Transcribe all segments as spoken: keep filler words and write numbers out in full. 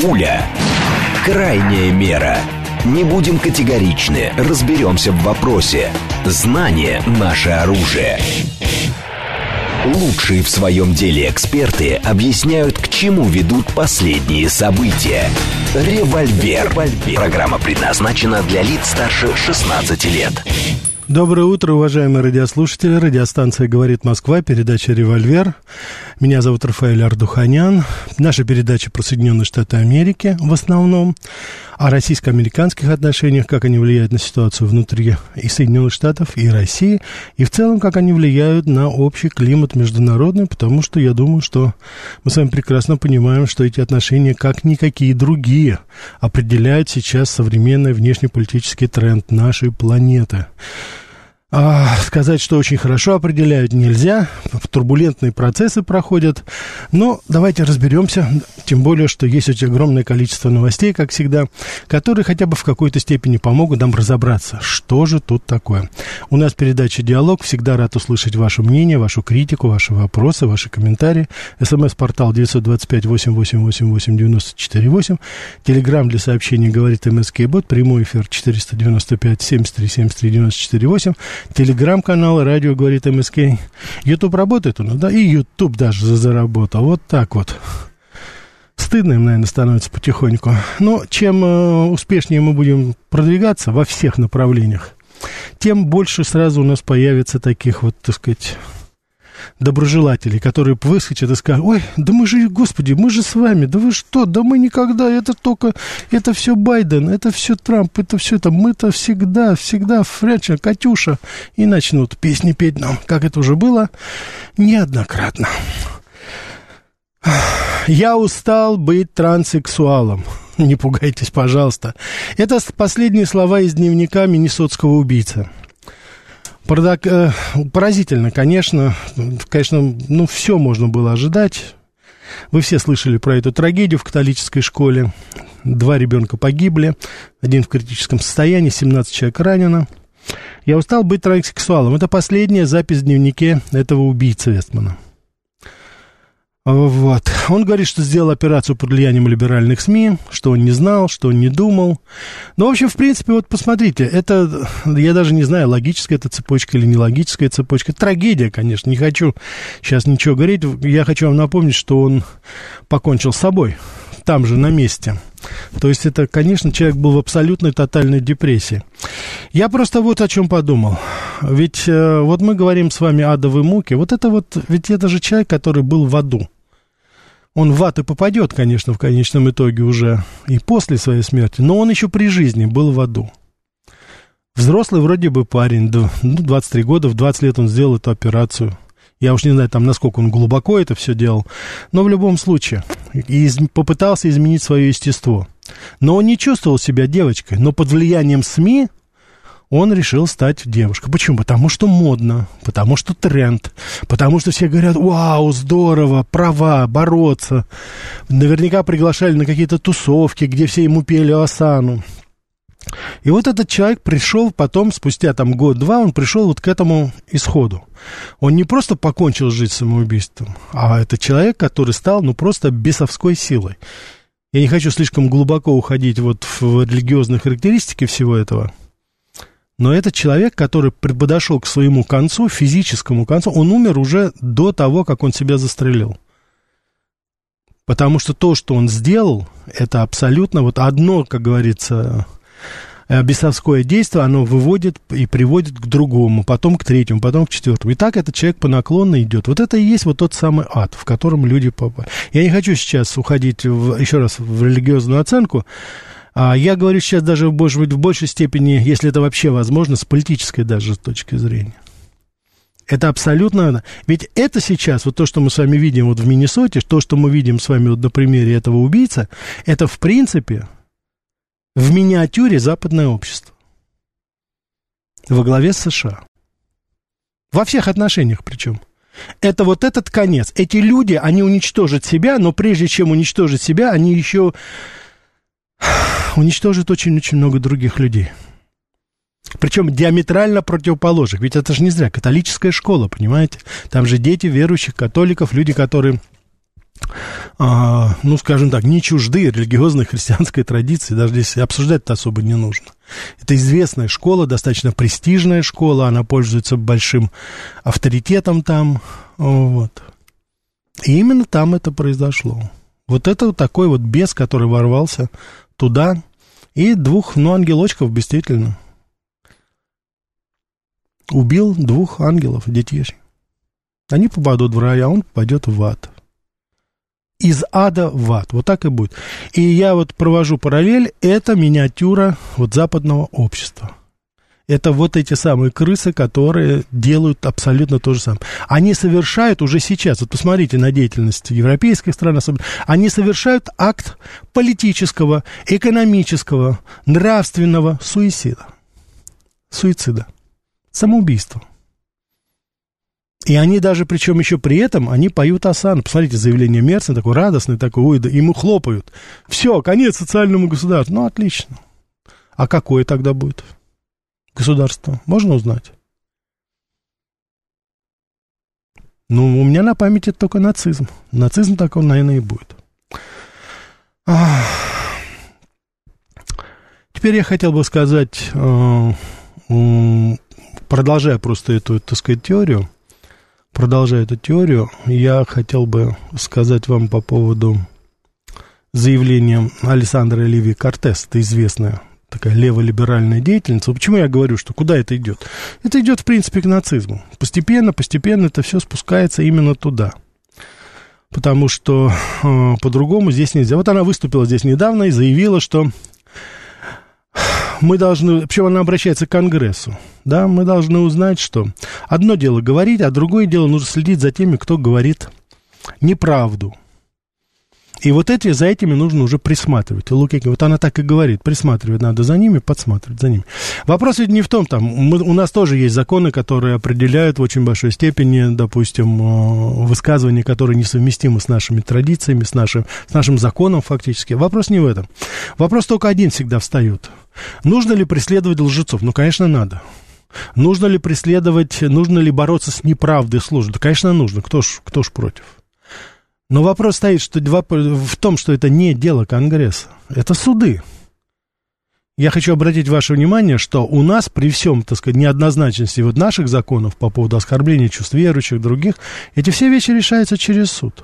Пуля. Крайняя мера. Не будем категоричны, разберемся в вопросе. Знание – наше оружие. Лучшие в своем деле эксперты объясняют, к чему ведут последние события. Револьвер. Программа предназначена для лиц старше шестнадцати лет. Доброе утро, уважаемые радиослушатели. Радиостанция «Говорит Москва», передача «Револьвер». Меня зовут Рафаэль Ардуханян. Наша передача про Соединенные Штаты Америки в основном, о российско-американских отношениях, как они влияют на ситуацию внутри и Соединенных Штатов, и России, и в целом, как они влияют на общий климат международный, потому что я думаю, что мы с вами прекрасно понимаем, что эти отношения, как никакие другие, определяют сейчас современный внешнеполитический тренд нашей планеты. А, сказать, что очень хорошо определяют, нельзя. Турбулентные процессы проходят. Но давайте разберемся. Тем более, что есть очень огромное количество новостей, как всегда, которые хотя бы в какой-то степени помогут нам разобраться, что же тут такое. У нас передача «Диалог». Всегда рад услышать ваше мнение, вашу критику, ваши вопросы, ваши комментарии. СМС-портал девять два пять восемь восемь восемь восемь девять четыре восемь. Телеграм для сообщений «Говорит МСК-бот». Прямой эфир четыреста девяносто пять семьдесят три семьдесят три девяносто четыре восемь. Телеграм-канал «Радио говорит МСК». Ютуб работает у нас, да? И Ютуб даже заработал. Вот так вот. Стыдно им, наверное, становится потихоньку. Но чем э, успешнее мы будем продвигаться во всех направлениях, тем больше сразу у нас появится таких вот, так сказать, доброжелателей, которые выскочат и скажут: ой, да мы же, господи, мы же с вами, да вы что, да мы никогда, это только, это все Байден, это все Трамп, это все это, мы-то всегда, всегда Фряча, Катюша, и начнут песни петь нам, как это уже было неоднократно. Я устал быть транссексуалом. Не пугайтесь, пожалуйста. Это последние слова из дневника миннесотского убийцы. Поразительно, конечно. Конечно, ну, все можно было ожидать. Вы все слышали про эту трагедию в католической школе. Два ребенка погибли, один в критическом состоянии, семнадцать человек ранено. Я устал быть транссексуалом. Это последняя запись в дневнике этого убийцы Вестмана. Вот. Он говорит, что сделал операцию под влиянием либеральных СМИ, что он не знал, что он не думал. Ну, в общем, в принципе, вот посмотрите, это, я даже не знаю, логическая это цепочка или не логическая цепочка. Трагедия, конечно, не хочу сейчас ничего говорить. Я хочу вам напомнить, что он покончил с собой там же, на месте. То есть это, конечно, человек был в абсолютной тотальной депрессии. Я просто вот о чем подумал. Ведь э, вот мы говорим с вами адовые муки. Вот это вот, ведь это же человек, который был в аду. Он в ад и попадет, конечно, в конечном итоге уже и после своей смерти, но он еще при жизни был в аду. Взрослый вроде бы парень, двадцать три года, в двадцать лет он сделал эту операцию. Я уж не знаю, там, насколько он глубоко это все делал, но в любом случае из, попытался изменить свое естество. Но он не чувствовал себя девочкой, но под влиянием СМИ он решил стать девушкой. Почему? Потому что модно, потому что тренд, потому что все говорят: вау, здорово, права, бороться. Наверняка приглашали на какие-то тусовки, где все ему пели осану. И вот этот человек пришел потом, спустя там год-два, он пришел вот к этому исходу. Он не просто покончил жизнь самоубийством, а это человек, который стал, ну, просто бесовской силой. Я не хочу слишком глубоко уходить вот в религиозные характеристики всего этого. Но этот человек, который подошел к своему концу, физическому концу, он умер уже до того, как он себя застрелил. Потому что то, что он сделал, это абсолютно вот одно, как говорится, бесовское действие, оно выводит и приводит к другому, потом к третьему, потом к четвертому. И так этот человек по наклонной идет. Вот это и есть вот тот самый ад, в котором люди попали. Я не хочу сейчас уходить в, еще раз в религиозную оценку. Я говорю сейчас даже, может быть, в большей степени, если это вообще возможно, с политической даже точки зрения. Это абсолютно... Ведь это сейчас, вот то, что мы с вами видим вот в Миннесоте, то, что мы видим с вами вот на примере этого убийцы, это, в принципе, в миниатюре западное общество. Во главе с США. Во всех отношениях причем. Это вот этот конец. Эти люди, они уничтожат себя, но прежде чем уничтожить себя, они еще... уничтожит очень-очень много других людей. Причем диаметрально противоположных. Ведь это же не зря католическая школа, понимаете? Там же дети верующих католиков, люди, которые а, ну, скажем так, не чужды религиозной христианской традиции, даже здесь обсуждать-то особо не нужно. Это известная школа, достаточно престижная школа, она пользуется большим авторитетом там, вот. И именно там это произошло. Вот это вот такой вот бес, который ворвался туда, и двух, ну, ангелочков, действительно, убил двух ангелов, детей. Они попадут в рай, а он попадет в ад. Из ада в ад. Вот так и будет. И я вот провожу параллель. Это миниатюра вот западного общества. Это вот эти самые крысы, которые делают абсолютно то же самое. Они совершают уже сейчас, вот посмотрите на деятельность европейских стран, особенно, они совершают акт политического, экономического, нравственного суицида. Суицида. Самоубийство. И они даже, причем еще при этом, они поют осану. Посмотрите, заявление Мерца, такой радостный, такой, ой, да, ему хлопают. Все, конец социальному государству. Ну, отлично. А какое тогда будет государство? Можно узнать? Ну, у меня на памяти только нацизм. Нацизм так он, наверное, и будет. Ах. Теперь я хотел бы сказать, продолжая просто эту, так сказать, теорию, продолжая эту теорию, я хотел бы сказать вам по поводу заявления Александра Оливии Кортес. Это известная такая леволиберальная деятельница. Почему я говорю, что куда это идет? Это идет, в принципе, к нацизму. Постепенно, постепенно это все спускается именно туда. Потому что э, по-другому здесь нельзя. Вот она выступила здесь недавно и заявила, что мы должны, причем она обращается к Конгрессу, да, мы должны узнать, что одно дело говорить, а другое дело нужно следить за теми, кто говорит неправду. И вот эти, за этими нужно уже присматривать. Вот она так и говорит, присматривать надо за ними, подсматривать за ними. Вопрос ведь не в том, там, мы, у нас тоже есть законы, которые определяют в очень большой степени, допустим, высказывания, которые несовместимы с нашими традициями, с нашим, с нашим законом фактически. Вопрос не в этом. Вопрос только один всегда встает. Нужно ли преследовать лжецов? Ну, конечно, надо. Нужно ли преследовать, нужно ли бороться с неправдой, с ложью? Да, конечно, нужно. Кто ж, кто ж против? Но вопрос стоит что в том, что это не дело Конгресса, это суды. Я хочу обратить ваше внимание, что у нас при всем, так сказать, неоднозначности вот наших законов по поводу оскорбления чувств верующих, других, эти все вещи решаются через суд.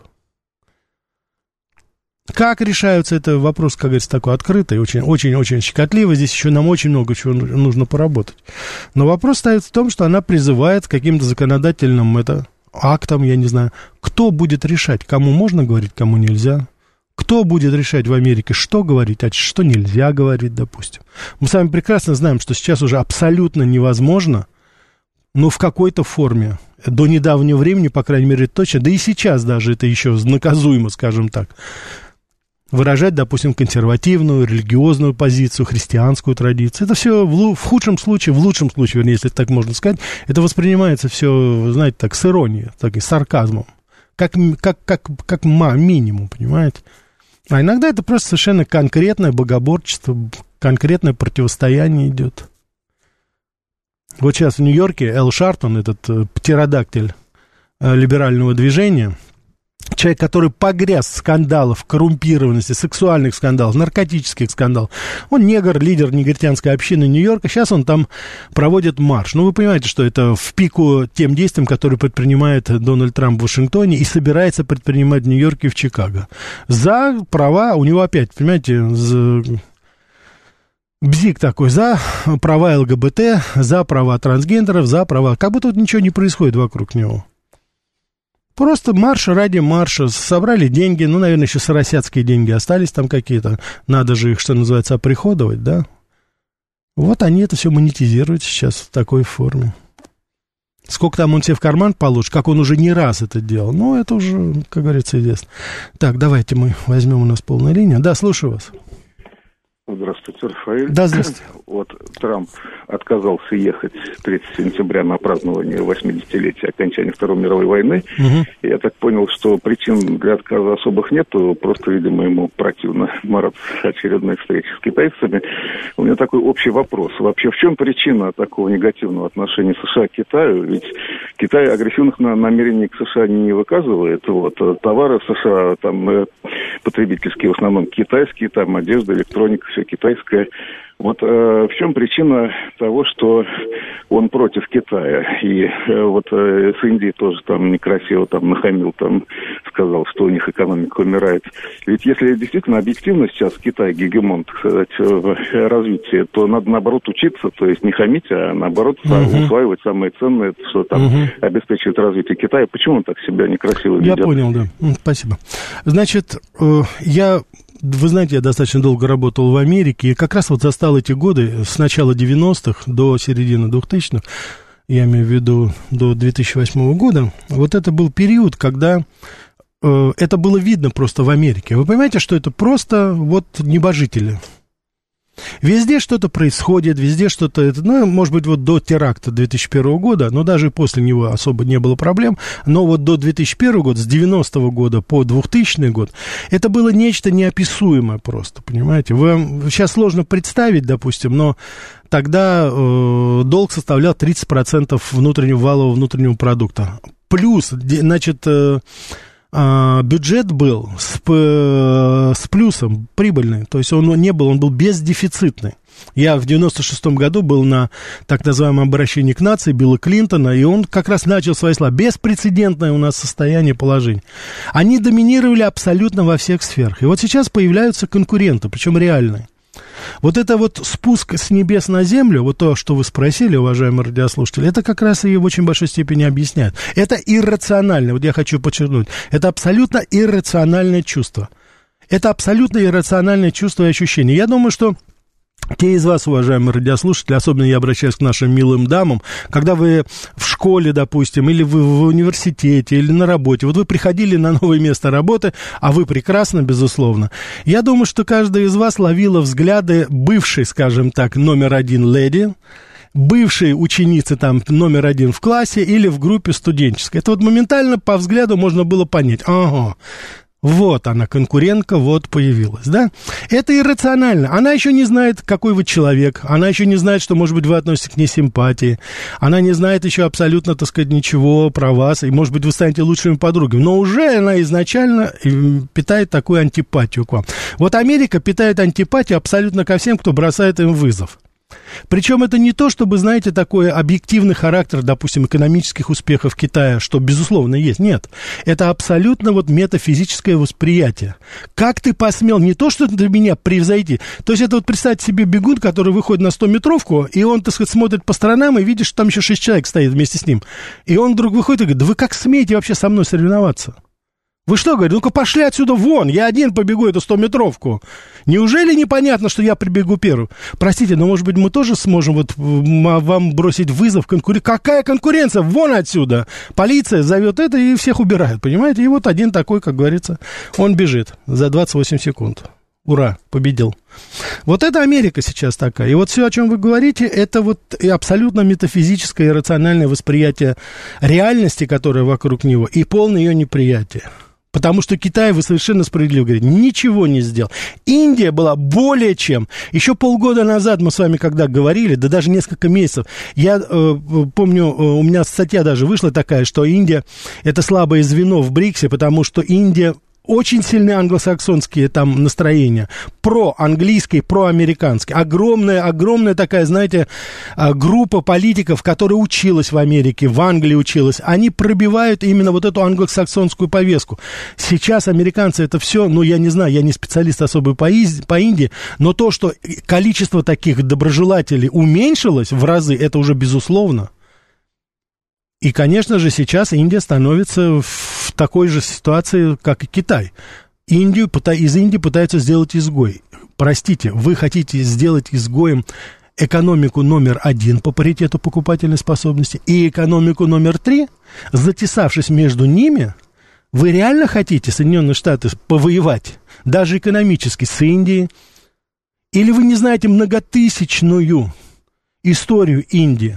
Как решаются, это вопрос, как говорится, такой открытый, очень-очень щекотливый. Здесь еще нам очень много чего нужно поработать. Но вопрос стоит в том, что она призывает к каким-то законодательным это, актам, я не знаю, кто будет решать, кому можно говорить, кому нельзя. Кто будет решать в Америке, что говорить, а что нельзя говорить, допустим. Мы с вами прекрасно знаем, что сейчас уже абсолютно невозможно, ну, в какой-то форме, до недавнего времени, по крайней мере, точно, да и сейчас даже это еще наказуемо, скажем так, выражать, допустим, консервативную, религиозную позицию, христианскую традицию. Это все в, в худшем случае, в лучшем случае, вернее, если так можно сказать, это воспринимается все, знаете, так, с иронией, так, и с сарказмом, как, как, как, как минимум, понимаете? А иногда это просто совершенно конкретное богоборчество, конкретное противостояние идет. Вот сейчас в Нью-Йорке Эл Шартон, этот птеродактиль либерального движения, человек, который погряз в скандалах, коррумпированности, сексуальных скандалов, наркотических скандалов. Он негр, лидер негритянской общины Нью-Йорка. Сейчас он там проводит марш. Ну, вы понимаете, что это в пику тем действиям, которые предпринимает Дональд Трамп в Вашингтоне и собирается предпринимать в Нью-Йорке и в Чикаго. За права, у него опять, понимаете, за... бзик такой, за права ЛГБТ, за права трансгендеров, за права... Как будто тут ничего не происходит вокруг него. Просто марш ради марша. Собрали деньги, ну, наверное, еще соросятские деньги остались там какие-то. Надо же их, что называется, оприходовать, да? Вот они это все монетизируют сейчас в такой форме. Сколько там он себе в карман положит, как он уже не раз это делал, ну, это уже, как говорится, известно. Так, давайте мы возьмем, у нас полная линия. Да, слушаю вас. Здравствуйте. Здравствуйте, Рафаэль. Да, здравствуйте. Вот Трамп отказался ехать третьего сентября на празднование восьмидесятилетия окончания Второй мировой войны. Угу. Я так понял, что причин для отказа особых нету, просто, видимо, ему противно мараться очередной встречи с китайцами. У меня такой общий вопрос. Вообще, в чем причина такого негативного отношения США к Китаю? Ведь Китай агрессивных намерений к США не выказывает. Вот. Товары в США, там, потребительские в основном китайские, там, одежда, электроника, все китайское. Вот э, в чем причина того, что он против Китая? И э, вот э, с Индией тоже там некрасиво там нахамил, там сказал, что у них экономика умирает. Ведь если действительно объективно сейчас Китай гегемон, так сказать, в развитии, то надо наоборот учиться, то есть не хамить, а наоборот uh-huh. усваивать самое ценное, что там uh-huh. обеспечивает развитие Китая. Почему он так себя некрасиво ведет? Я понял, да. Спасибо. Значит, э, я... Вы знаете, я достаточно долго работал в Америке, и как раз вот застал эти годы, с начала девяностых до середины двухтысячных, я имею в виду до две тысячи восьмого года, вот это был период, когда э, это было видно просто в Америке. Вы понимаете, что это просто вот небожители. Везде что-то происходит, везде что-то, ну, может быть, вот до теракта две тысячи первого года, но даже после него особо не было проблем, но вот до две тысячи первого года, с девяностого года по двухтысячный год, это было нечто неописуемое просто, понимаете? Вам сейчас сложно представить, допустим, но тогда э, долг составлял тридцать процентов внутреннего валового внутреннего продукта. Плюс, значит... Э, бюджет был с, с плюсом, прибыльный, то есть он не был, он был бездефицитный. Я в девяносто шестом году был на так называемом обращении к нации Билла Клинтона, и он как раз начал свои слова. Беспрецедентное у нас состояние, положение. Они доминировали абсолютно во всех сферах. И вот сейчас появляются конкуренты, причем реальные. Вот это вот спуск с небес на землю, вот то, что вы спросили, уважаемые радиослушатели, это как раз и в очень большой степени объясняет. Это иррационально, вот я хочу подчеркнуть, это абсолютно иррациональное чувство. Это абсолютно иррациональное чувство и ощущение. Я думаю, что те из вас, уважаемые радиослушатели, особенно я обращаюсь к нашим милым дамам, когда вы в школе, допустим, или вы в университете, или на работе, вот вы приходили на новое место работы, а вы прекрасно, безусловно. Я думаю, что каждая из вас ловила взгляды бывшей, скажем так, номер один леди, бывшей ученицы там номер один в классе или в группе студенческой. Это вот моментально по взгляду можно было понять. Ага. Вот она, конкурентка, вот появилась, да? Это иррационально. Она еще не знает, какой вы человек. Она еще не знает, что, может быть, вы относитесь к ней симпатии. Она не знает еще абсолютно, так сказать, ничего про вас. И, может быть, вы станете лучшими подругами. Но уже она изначально питает такую антипатию к вам. Вот Америка питает антипатию абсолютно ко всем, кто бросает им вызов. Причем это не то, чтобы, знаете, такой объективный характер, допустим, экономических успехов Китая, что, безусловно, есть. Нет. Это абсолютно вот метафизическое восприятие. Как ты посмел не то, что для меня превзойти. То есть это вот представьте себе бегун, который выходит на стометровку, и он, так сказать, смотрит по сторонам и видит, что там еще шесть человек стоит вместе с ним. И он вдруг выходит и говорит: да вы как смеете вообще со мной соревноваться? Вы что, говорите, ну-ка пошли отсюда вон, я один побегу эту стометровку. Неужели непонятно, что я прибегу первым? Простите, но, может быть, мы тоже сможем вот вам бросить вызов конкуренции? Какая конкуренция? Вон отсюда! Полиция зовет это и всех убирает, понимаете? И вот один такой, как говорится, он бежит за двадцать восемь секунд. Ура, победил. Вот это Америка сейчас такая. И вот все, о чем вы говорите, это вот и абсолютно метафизическое и рациональное восприятие реальности, которая вокруг него, и полное ее неприятие. Потому что Китай, вы совершенно справедливо говорите, ничего не сделал. Индия была более чем. Еще полгода назад мы с вами когда говорили, да даже несколько месяцев, я э, помню, э, у меня статья даже вышла такая, что Индия – это слабое звено в БРИКСе, потому что Индия… Очень сильные англосаксонские там настроения, про-английские, про-американские. Огромная, огромная такая, знаете, группа политиков, которая училась в Америке, в Англии училась. Они пробивают именно вот эту англосаксонскую повестку. Сейчас американцы это все, ну, я не знаю, я не специалист особый по, из, по Индии, но то, что количество таких доброжелателей уменьшилось в разы, это уже безусловно. И, конечно же, сейчас Индия становится в такой же ситуации, как и Китай. Индию, из Индии пытаются сделать изгой. Простите, вы хотите сделать изгоем экономику номер один по паритету покупательной способности и экономику номер три, затесавшись между ними, вы реально хотите, Соединенные Штаты, повоевать даже экономически с Индией, Или вы не знаете многотысячную историю Индии?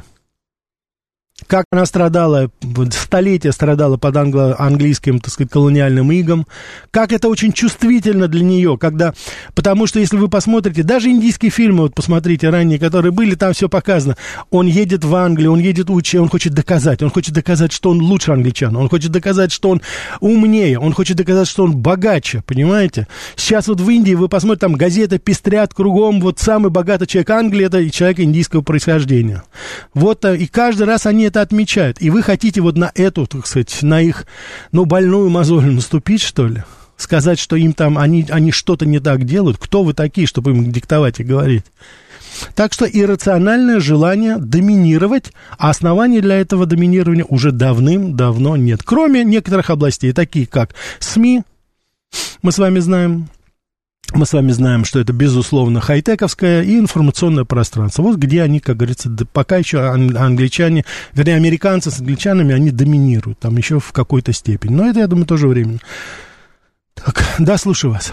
Как она страдала, столетия страдала под англо- английским, так сказать, колониальным игом. Как это очень чувствительно для нее, когда... Потому что, если вы посмотрите, даже индийские фильмы, вот посмотрите, ранние, которые были, там все показано. Он едет в Англию, он едет учить, он хочет доказать. Он хочет доказать, что он лучше англичан. Он хочет доказать, что он умнее. Он хочет доказать, что он богаче, понимаете? Сейчас вот в Индии, вы посмотрите, там газеты пестрят кругом. Вот самый богатый человек Англии, это человек индийского происхождения. Вот, и каждый раз они это отмечают. И вы хотите вот на эту, так сказать, на их, ну, больную мозоль наступить, что ли? Сказать, что им там, они, они что-то не так делают? Кто вы такие, чтобы им диктовать и говорить? Так что иррациональное желание доминировать, а оснований для этого доминирования уже давным-давно нет. Кроме некоторых областей, такие как СМИ, мы с вами знаем, Мы с вами знаем, что это, безусловно, хай-тековское и информационное пространство. Вот где они, как говорится, пока еще англичане, вернее, американцы с англичанами, они доминируют, там еще в какой-то степени. Но это, я думаю, тоже временно. Так, да, слушаю вас.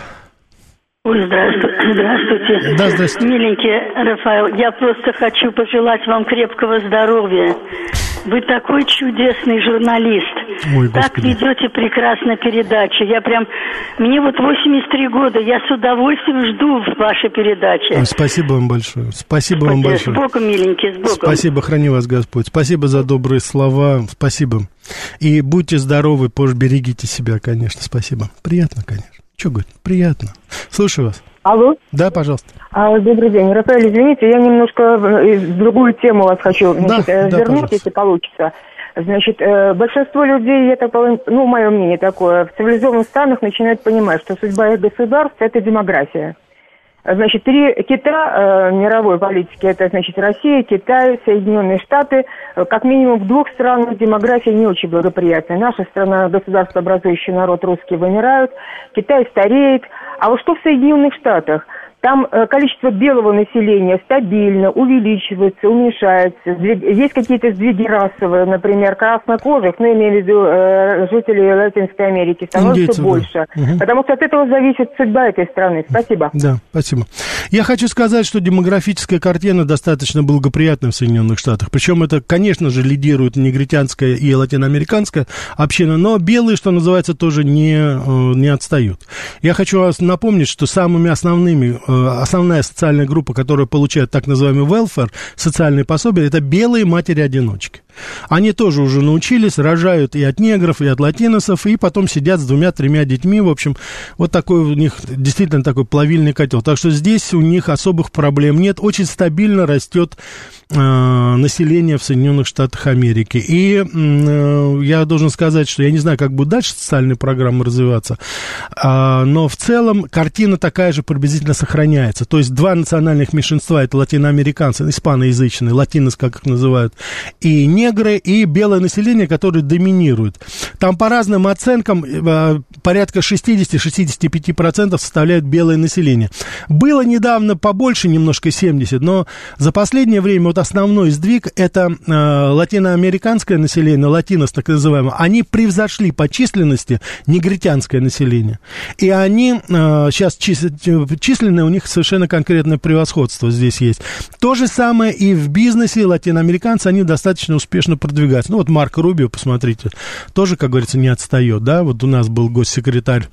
Ой, здравствуйте. Здравствуйте. Да, здравствуйте. Миленький Рафаэл, я просто хочу пожелать вам крепкого здоровья. Вы такой чудесный журналист. Ой, так ведете прекрасно передачи. Я прям... Мне вот восемьдесят три года. Я с удовольствием жду вашей передачи. Ой, спасибо вам большое. Спасибо вам большое. С Богом, миленький, с Богом. Спасибо, храни вас Господь. Спасибо за добрые слова. Спасибо. И будьте здоровы, позже берегите себя, конечно. Спасибо. Приятно, конечно. Что говорит? Приятно. Слушаю вас. Алло? Да, пожалуйста. А, добрый день. Рафаэль, извините, я немножко в другую тему вас хочу значит, да, вернуть, да, если получится. Значит, большинство людей, я так понимаю, ну, мое мнение такое, в цивилизованных странах начинают понимать, что судьба их государств – это демография. Значит, три кита э, мировой политики, это, значит, Россия, Китай, Соединенные Штаты. Как минимум в двух странах демография не очень благоприятная. Наша страна, государствообразующий народ, русские вымирают, Китай стареет. А вот что в Соединенных Штатах? Там э, количество белого населения стабильно увеличивается, уменьшается. Сдвиг... Есть какие-то сдвиги расовые, например, краснокожих, ну, имею в виду э, жителей Латинской Америки, становится Индейцев, больше. Да. Угу. Потому что от этого зависит судьба этой страны. Спасибо. Да, спасибо. Я хочу сказать, что демографическая картина достаточно благоприятна в Соединенных Штатах. Причем это, конечно же, лидирует негритянская и латиноамериканская община, но белые, что называется, тоже не, не отстают. Я хочу вас напомнить, что самыми основными основная социальная группа, которая получает так называемый welfare, социальные пособия, это белые матери-одиночки. Они тоже уже научились, рожают и от негров, и от латиносов, и потом сидят с двумя-тремя детьми. В общем, вот такой у них действительно такой плавильный котел. Так что здесь у них особых проблем нет. Очень стабильно растет э, население в Соединенных Штатах Америки. И э, я должен сказать, что я не знаю, как будут дальше социальные программы развиваться, э, но в целом картина такая же приблизительно сохраняется. То есть два национальных меньшинства, это латиноамериканцы, испаноязычные, латинос, как их называют, и негры, и белое население, которое доминирует. Там по разным оценкам порядка шестьдесят-шестьдесят пять процентов составляют белое население. Было недавно побольше, немножко семьдесят, но за последнее время вот основной сдвиг это э, латиноамериканское население, латинос так называемое, они превзошли по численности негритянское население. И они э, сейчас чис, численное у них совершенно конкретное превосходство здесь есть. То же самое и в бизнесе латиноамериканцы, они достаточно успешно продвигаются. Ну, вот Марко Рубио, посмотрите, тоже, как говорится, не отстает, да, вот у нас был госсекретарь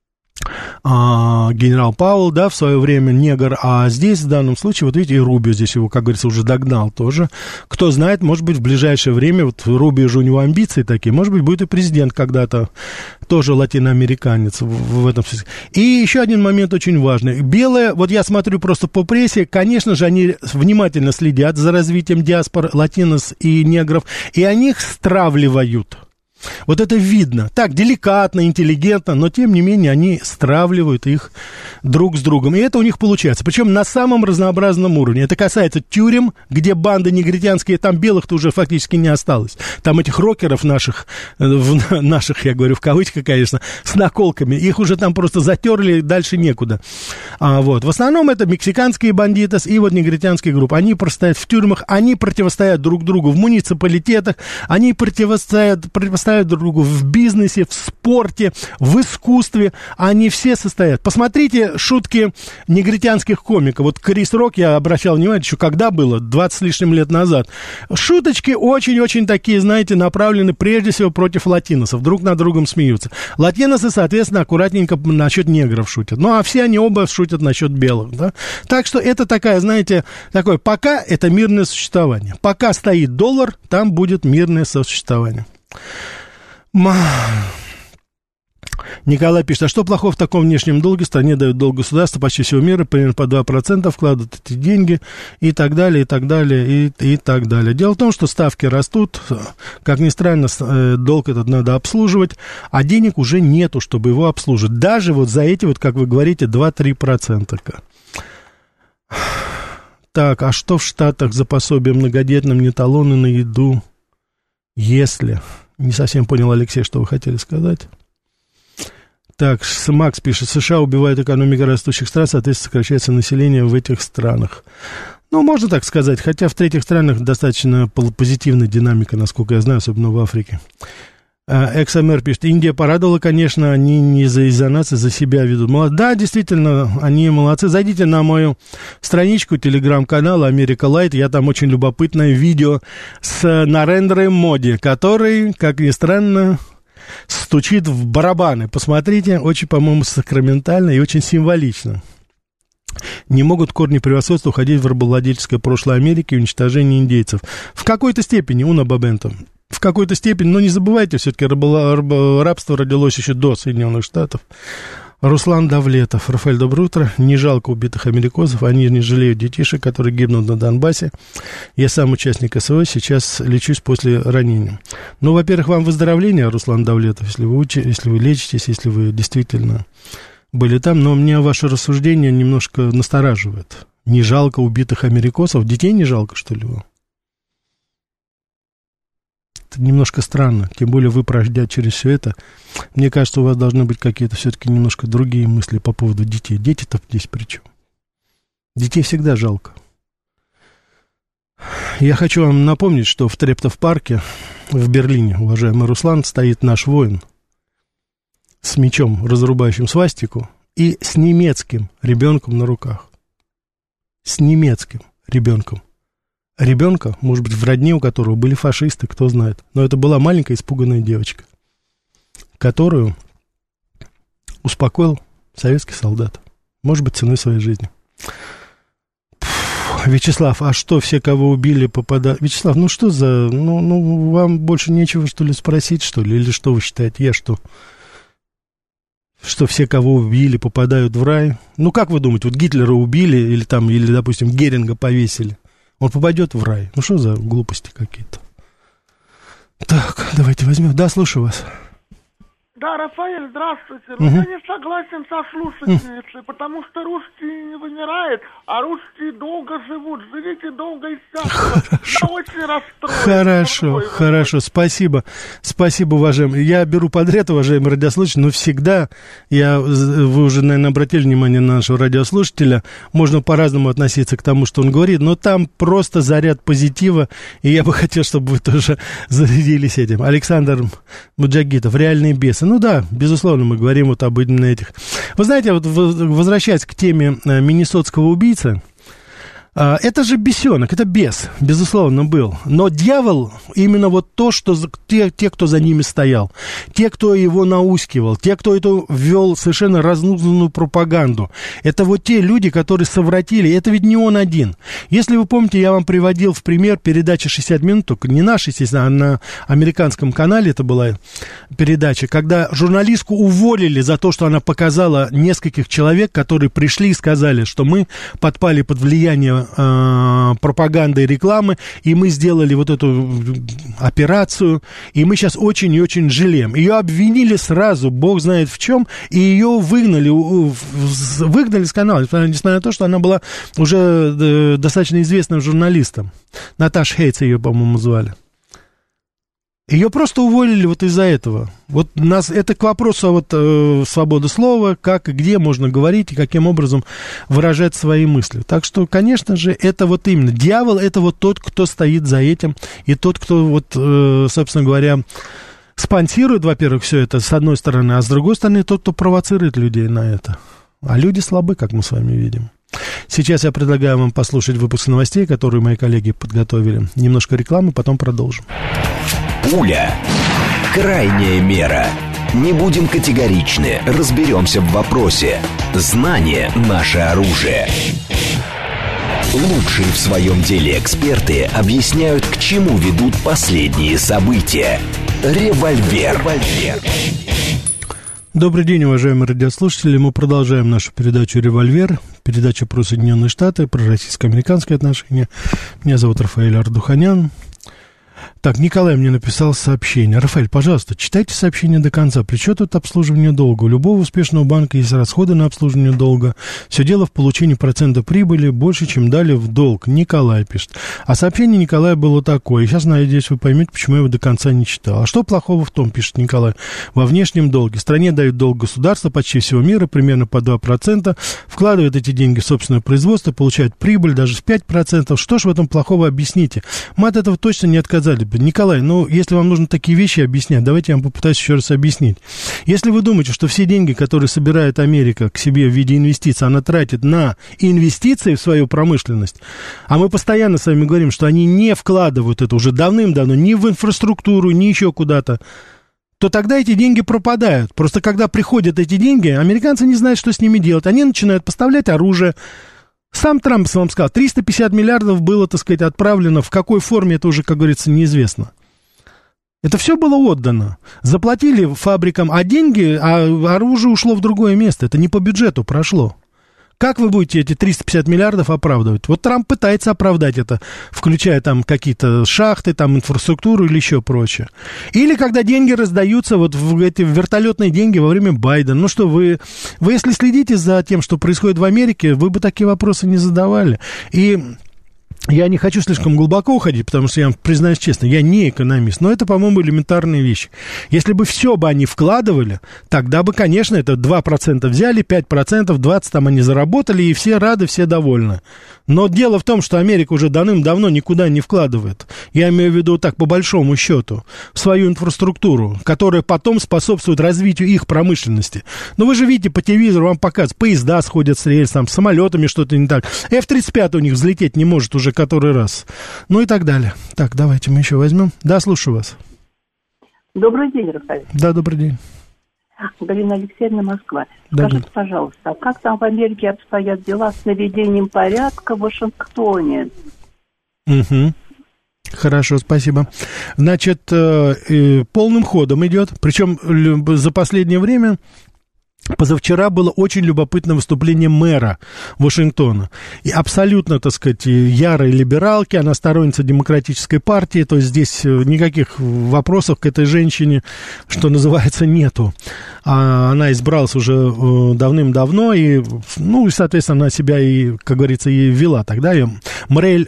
а, генерал Пауэлл, да, в свое время негр, а здесь, в данном случае, вот видите, и Рубио здесь его, как говорится, уже догнал тоже. Кто знает, может быть, в ближайшее время, вот Рубио же у него амбиции такие, может быть, будет и президент когда-то, тоже латиноамериканец в, в этом смысле. И еще один момент очень важный. Белые, вот я смотрю просто по прессе, конечно же, они внимательно следят за развитием диаспор, латинос и негров, и они их стравливают. Вот это видно. Так, деликатно, интеллигентно, но, тем не менее, они стравливают их друг с другом. И это у них получается. Причем на самом разнообразном уровне. Это касается тюрем, где банды негритянские, там белых-то уже фактически не осталось. Там этих рокеров наших, наших, я говорю в кавычках, конечно, с наколками, их уже там просто затерли, дальше некуда. А, вот. В основном это мексиканские бандиты и вот негритянские группы. Они простоят в тюрьмах, они противостоят друг другу в муниципалитетах, они противостоят, противостоят состоят друг другу в бизнесе, в спорте, в искусстве. Они все состоят. Посмотрите шутки негритянских комиков. Вот Крис Рок, я обращал внимание, еще когда было, двадцать с лишним лет назад. Шуточки очень-очень такие, знаете, направлены прежде всего против латиносов. Друг над другом смеются. Латиносы, соответственно, аккуратненько насчет негров шутят. Ну, а все они оба шутят насчет белых, да. Так что это такая, знаете, такое, пока это мирное существование. Пока стоит доллар, там будет мирное сосуществование. Николай пишет, а что плохого в таком внешнем долге? Стране дают долг государства почти всего мира, примерно по два процента вкладывают эти деньги и так далее, и так далее, и, и так далее. Дело в том, что ставки растут, как ни странно, долг этот надо обслуживать, а денег уже нету, чтобы его обслуживать. Даже вот за эти, вот, как вы говорите, два-три процента. Так, а что в Штатах за пособие многодетным, не талоны на еду, если... Не совсем понял, Алексей, что вы хотели сказать. Так, Макс пишет, США убивают экономику растущих стран, соответственно, сокращается население в этих странах. Ну, можно так сказать, хотя в третьих странах достаточно позитивная динамика, насколько я знаю, особенно в Африке. Экс-МР пишет, Индия порадовала, конечно, они не за, из-за нас, а за себя ведут. Молод... Да, действительно, они молодцы. Зайдите на мою страничку телеграм-канала Америка Лайт, я там очень любопытное видео с Нарендрой Моди, который, как ни странно, стучит в барабаны. Посмотрите, очень, по-моему, сакраментально и очень символично. Не могут корни превосходства уходить в рабовладельческое прошлое Америки и уничтожение индейцев. В какой-то степени, Уна Бабенто, в какой-то степени, но не забывайте, все-таки рабство родилось еще до Соединенных Штатов. Руслан Давлетов. Рафаэль, доброе утро. Не жалко убитых америкосов, они не жалеют детишек, которые гибнут на Донбассе. Я сам участник СВО, сейчас лечусь после ранения. Ну, во-первых, вам выздоровление, Руслан Давлетов, если вы, учи, если вы лечитесь, если вы действительно были там. Но мне ваше рассуждение немножко настораживает. Не жалко убитых америкосов. Детей не жалко, что ли, вам? Это немножко странно, тем более вы, пройдя через все это, мне кажется, у вас должны быть какие-то все-таки немножко другие мысли по поводу детей. Дети-то здесь при чем? Детей всегда жалко. Я хочу вам напомнить, что в Трептов-парке в Берлине, уважаемый Руслан, стоит наш воин с мечом, разрубающим свастику, и с немецким ребенком на руках. С немецким ребенком. Ребенка, может быть, в родне у которого были фашисты, кто знает. Но это была маленькая испуганная девочка, которую успокоил советский солдат. Может быть, ценой своей жизни. Пфф, Вячеслав, а что, все, кого убили, попадают... Вячеслав, ну что за... Ну, ну, вам больше нечего, что ли, спросить, что ли? Или что вы считаете? Я что? Что все, кого убили, попадают в рай? Ну, как вы думаете, вот Гитлера убили, или там, или, допустим, Геринга повесили? Он попадет в рай. Ну, что за глупости какие-то? Так, давайте возьмем. Да, слушаю вас. Да, Рафаэль, здравствуйте. Угу. Я не согласен со слушательницей, потому что русские не вымирают, а русские долго живут. Живите долго и счастливо. Я очень расстроен. Хорошо, хорошо, спасибо. Спасибо, уважаемый. Я беру подряд, уважаемый радиослушатель, но всегда, я, вы уже, наверное, обратили внимание на нашего радиослушателя, можно по-разному относиться к тому, что он говорит, но там просто заряд позитива, и я бы хотел, чтобы вы тоже зарядились этим. Александр Муджагитов, реальные бесы. Ну да, безусловно, мы говорим вот об именно этих. Вы знаете, вот возвращаясь к теме миннесотского убийцы, это же бесенок, это бес, безусловно, был. Но дьявол именно вот то, что те, те, кто за ними стоял, те, кто его наускивал, те, кто эту ввел совершенно разнузданную пропаганду. Это вот те люди, которые совратили. Это ведь не он один. Если вы помните, я вам приводил в пример передачи шестьдесят минут, только не наша, естественно, а на американском канале это была передача, когда журналистку уволили за то, что она показала нескольких человек, которые пришли и сказали, что мы подпали под влияние пропаганды и рекламы, и мы сделали вот эту операцию, и мы сейчас очень и очень жалеем. Ее обвинили сразу, бог знает в чем, и ее выгнали, выгнали с канала, несмотря на то, что она была уже достаточно известным журналистом. Наташа Хейтс ее, по-моему, звали. Ее просто уволили вот из-за этого. Вот нас, это к вопросу о вот, э, свободы слова, как и где можно говорить и каким образом выражать свои мысли. Так что, конечно же, это вот именно. Дьявол — это вот тот, кто стоит за этим, и тот, кто, вот, э, собственно говоря, спонсирует, во-первых, все это, с одной стороны, а с другой стороны, тот, кто провоцирует людей на это. А люди слабы, как мы с вами видим. Сейчас я предлагаю вам послушать выпуск новостей, которые мои коллеги подготовили. Немножко рекламы, потом продолжим. Пуля. Крайняя мера. Не будем категоричны, разберемся в вопросе. Знание – наше оружие. Лучшие в своем деле эксперты объясняют, к чему ведут последние события. Револьвер. Револьвер. Добрый день, уважаемые радиослушатели. Мы продолжаем нашу передачу «Револьвер». Передача про Соединенные Штаты, про российско-американские отношения. Меня зовут Рафаэль Ардуханян. Так, Николай мне написал сообщение. Рафаэль, пожалуйста, читайте сообщение до конца. При чем тут обслуживание долга? У любого успешного банка есть расходы на обслуживание долга. Все дело в получении процента прибыли больше, чем дали в долг. Николай пишет. А сообщение Николая было такое. И сейчас, надеюсь, вы поймете, почему я его до конца не читал. А что плохого в том, пишет Николай, во внешнем долге? Стране дают долг государства почти всего мира, примерно по два процента. Вкладывают эти деньги в собственное производство, получают прибыль даже в пять процентов. Что ж в этом плохого, объясните? Мы от этого точно не отказались. Николай, ну, если вам нужно такие вещи объяснять, давайте я вам попытаюсь еще раз объяснить. Если вы думаете, что все деньги, которые собирает Америка к себе в виде инвестиций, она тратит на инвестиции в свою промышленность, а мы постоянно с вами говорим, что они не вкладывают это уже давным-давно ни в инфраструктуру, ни еще куда-то, то тогда эти деньги пропадают. Просто когда приходят эти деньги, американцы не знают, что с ними делать. Они начинают поставлять оружие. Сам Трамп вам сказал, триста пятьдесят миллиардов было, так сказать, отправлено. В какой форме, это уже, как говорится, неизвестно. Это все было отдано. Заплатили фабрикам, а деньги, а оружие ушло в другое место. Это не по бюджету прошло. Как вы будете эти триста пятьдесят миллиардов оправдывать? Вот Трамп пытается оправдать это, включая там какие-то шахты, там инфраструктуру или еще прочее. Или когда деньги раздаются, вот в эти вертолетные деньги во время Байдена. Ну что, вы, вы если следите за тем, что происходит в Америке, вы бы такие вопросы не задавали. И я не хочу слишком глубоко уходить, потому что, я признаюсь честно, я не экономист, но это, по-моему, элементарные вещи. Если бы все бы они вкладывали, тогда бы, конечно, это два процента взяли, пять процентов, двадцать процентов там они заработали, и все рады, все довольны. Но дело в том, что Америка уже давным-давно никуда не вкладывает. Я имею в виду так, по большому счету, в свою инфраструктуру, которая потом способствует развитию их промышленности. Но вы же видите по телевизору, вам показывают, поезда сходят с рельс, там, с самолетами что-то не так. эф тридцать пять у них взлететь не может уже который раз. Ну и так далее. Так, давайте мы еще возьмем. Да, слушаю вас. Добрый день, Рафаэль. Да, добрый день. Галина Алексеевна, Москва. Да, Скажите, да. пожалуйста, а как там в Америке обстоят дела с наведением порядка в Вашингтоне? Угу. Хорошо, спасибо. Значит, э, э, полным ходом идет. Причем за последнее время... Позавчера было очень любопытное выступление мэра Вашингтона. И абсолютно, так сказать, ярой либералки, она сторонница демократической партии, то есть здесь никаких вопросов к этой женщине, что называется, нету. А она избралась уже давным-давно, и, ну, и, соответственно, она себя и, как говорится, и вела тогда. Ее Мюрель,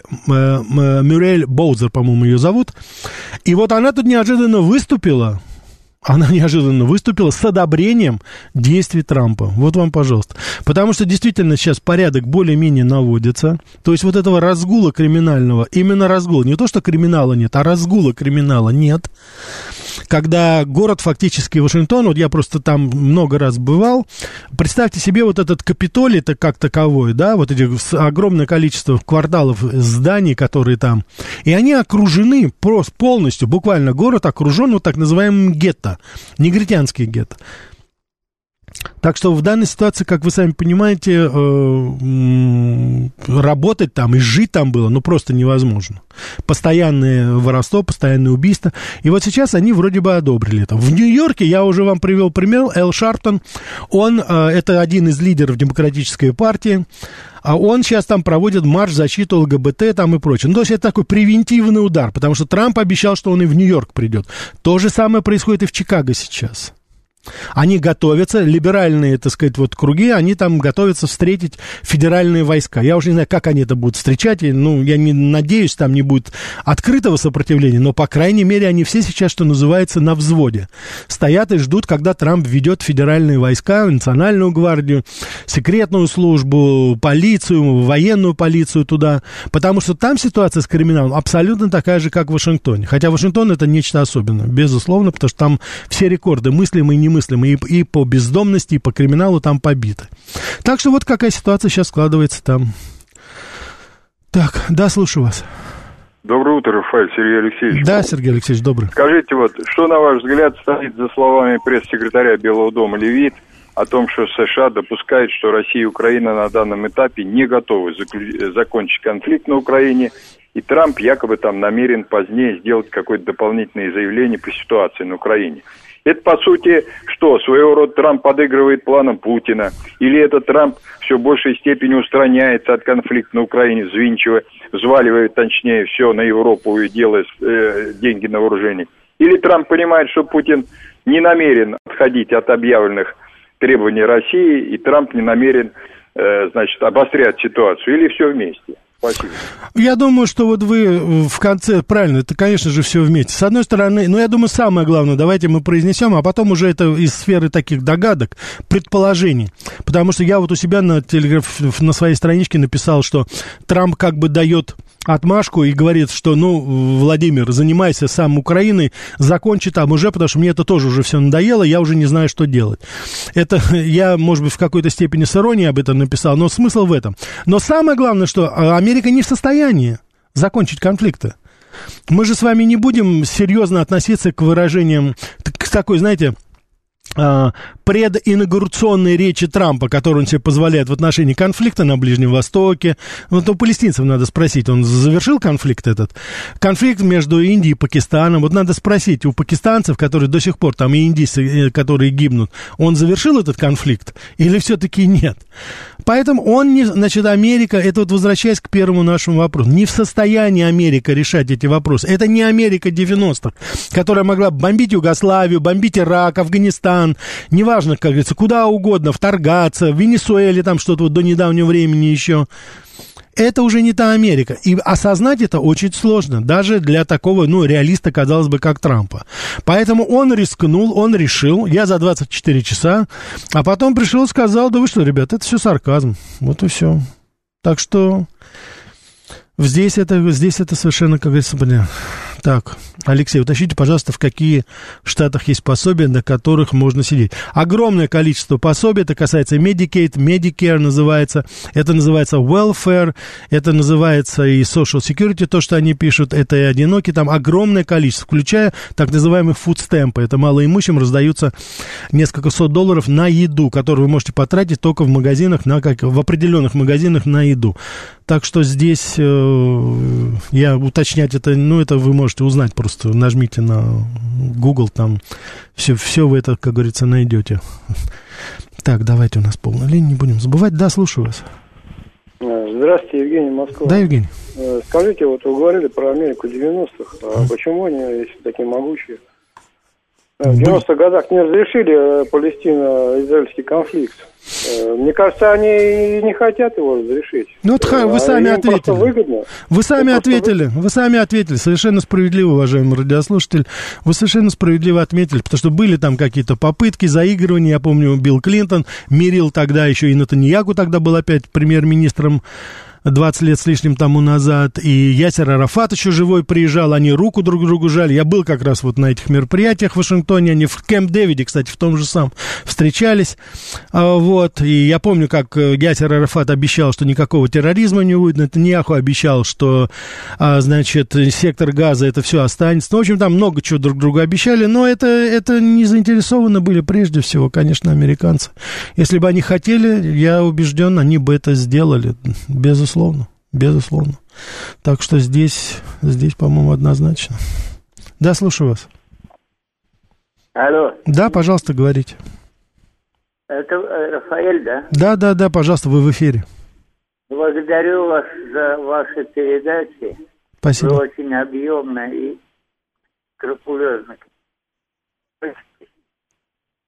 Мюрель Боузер, по-моему, ее зовут. И вот она тут неожиданно выступила... Она неожиданно выступила с одобрением действий Трампа. Вот вам, пожалуйста. Потому что действительно сейчас порядок более-менее наводится. То есть вот этого разгула криминального, именно разгула, не то, что криминала нет, а разгула криминала нет. Когда город фактически Вашингтон, вот я просто там много раз бывал, представьте себе вот этот Капитолий-то как таковой, да, вот эти огромное количество кварталов зданий, которые там, и они окружены просто полностью, буквально город окружен вот так называемым гетто, негритянский гетто. Так что в данной ситуации, как вы сами понимаете, работать там и жить там было, ну, просто невозможно. Постоянное воровство, постоянное убийство. И вот сейчас они вроде бы одобрили это. В Нью-Йорке, я уже вам привел пример, Эл Шарптон, он, это один из лидеров демократической партии, а он сейчас там проводит марш в защиту ЛГБТ там и прочее. Ну, то есть это такой превентивный удар, потому что Трамп обещал, что он и в Нью-Йорк придет. То же самое происходит и в Чикаго сейчас. Они готовятся, либеральные, так сказать, вот круги, они там готовятся встретить федеральные войска. Я уже не знаю, как они это будут встречать, ну, я не надеюсь, там не будет открытого сопротивления, но, по крайней мере, они все сейчас, что называется, на взводе. Стоят и ждут, когда Трамп введет федеральные войска, национальную гвардию, секретную службу, полицию, военную полицию туда, потому что там ситуация с криминалом абсолютно такая же, как в Вашингтоне. Хотя Вашингтон это нечто особенное, безусловно, потому что там все рекорды мыслимые и немыслимые и, и по бездомности, и по криминалу там побиты. Так что вот какая ситуация сейчас складывается там. Так, да, слушаю вас. Доброе утро, Рафаэль, Сергей Алексеевич. Да, Сергей Алексеевич, добрый. Скажите, вот, что, на ваш взгляд, стоит за словами пресс-секретаря Белого дома Левит о том, что США допускают, что Россия и Украина на данном этапе не готовы заклю... закончить конфликт на Украине, и Трамп якобы там намерен позднее сделать какое-то дополнительное заявление по ситуации на Украине. Это, по сути, что, своего рода Трамп подыгрывает планам Путина? Или это Трамп все в большей степени устраняется от конфликта на Украине, взвинчивая, взваливает, точнее, все на Европу и делая э, деньги на вооружение? Или Трамп понимает, что Путин не намерен отходить от объявленных требований России, и Трамп не намерен, э, значит, обострять ситуацию? Или все вместе? Спасибо. Я думаю, что вот вы в конце, правильно, это, конечно же, все вместе. С одной стороны, ну, я думаю, самое главное, давайте мы произнесем, а потом уже это из сферы таких догадок, предположений. Потому что я вот у себя на, телеграф, на своей страничке написал, что Трамп как бы дает отмашку и говорит, что, ну, Владимир, занимайся сам Украиной, закончи там уже, потому что мне это тоже уже все надоело, я уже не знаю, что делать. Это я, может быть, в какой-то степени с иронией об этом написал, но смысл в этом. Но самое главное, что Америка не в состоянии закончить конфликты. Мы же с вами не будем серьезно относиться к выражениям, к такой, знаете, прединаугурационной речи Трампа, которую он себе позволяет в отношении конфликта на Ближнем Востоке. Вот у палестинцев надо спросить, он завершил конфликт этот? Конфликт между Индией и Пакистаном. Вот надо спросить у пакистанцев, которые до сих пор, там и индийцы, которые гибнут, он завершил этот конфликт или все-таки нет? Поэтому он, не, значит, Америка, это вот возвращаясь к первому нашему вопросу, не в состоянии Америка решать эти вопросы. Это не Америка девяностых, которая могла бомбить Югославию, бомбить Ирак, Афганистан, неважно, как говорится, куда угодно, вторгаться, в Венесуэле там что-то вот до недавнего времени еще. Это уже не та Америка. И осознать это очень сложно, даже для такого, ну, реалиста, казалось бы, как Трампа. Поэтому он рискнул, он решил, я за двадцать четыре часа, а потом пришел и сказал, да вы что, ребят, это все сарказм. Вот и все. Так что здесь это, здесь это совершенно, как говорится, понятно. Так, Алексей, уточните, пожалуйста, в какие штатах есть пособия, на которых можно сидеть. Огромное количество пособий, это касается Medicaid, Medicare называется, это называется Welfare, это называется и Social Security, то, что они пишут, это и одинокие, там огромное количество, включая так называемые food stamps, это малоимущим раздаются несколько сот долларов на еду, которую вы можете потратить только в магазинах, на, как, в определенных магазинах на еду. Так что здесь э, я уточнять это, ну, это вы можете узнать, просто нажмите на Google, там все, все вы это, как говорится, найдете. Так, давайте, у нас полная линия, не будем забывать. Да, слушаю вас. Здравствуйте, Евгений, Москва. Да, Евгений. Скажите, вот вы говорили про Америку девяностых, а почему они, если такие могучие, в девяностых годах не разрешили Палестино-израильский конфликт? Мне кажется, они не хотят его разрешить. Ну, вот, вы сами а ответили. Вы сами им ответили. Вы сами ответили. Совершенно справедливо, уважаемый радиослушатель. Вы совершенно справедливо отметили, потому что были там какие-то попытки, заигрывания. Я помню, Билл Клинтон мирил тогда еще, и Нетаньяху тогда был опять премьер-министром двадцать лет с лишним тому назад, и Ясер Арафат еще живой приезжал, они руку друг другу жали. Я был как раз вот на этих мероприятиях в Вашингтоне, они в Кэмп-Дэвиде, кстати, в том же самом встречались, вот, и я помню, как Ясер Арафат обещал, что никакого терроризма не будет, Нетаньяху обещал, что, значит, сектор Газа, это все останется, ну, в общем, там много чего друг другу обещали, но это, это не заинтересованы были прежде всего, конечно, американцы. Если бы они хотели, я убежден, они бы это сделали, безусловно. Безусловно, безусловно. Так что здесь, здесь, по-моему, однозначно. Да, слушаю вас. Алло. Да, пожалуйста, говорите. Это Рафаэль, да? Да, да, да, пожалуйста, вы в эфире. Благодарю вас за ваши передачи. Спасибо. Вы очень объемно и скрупулезно.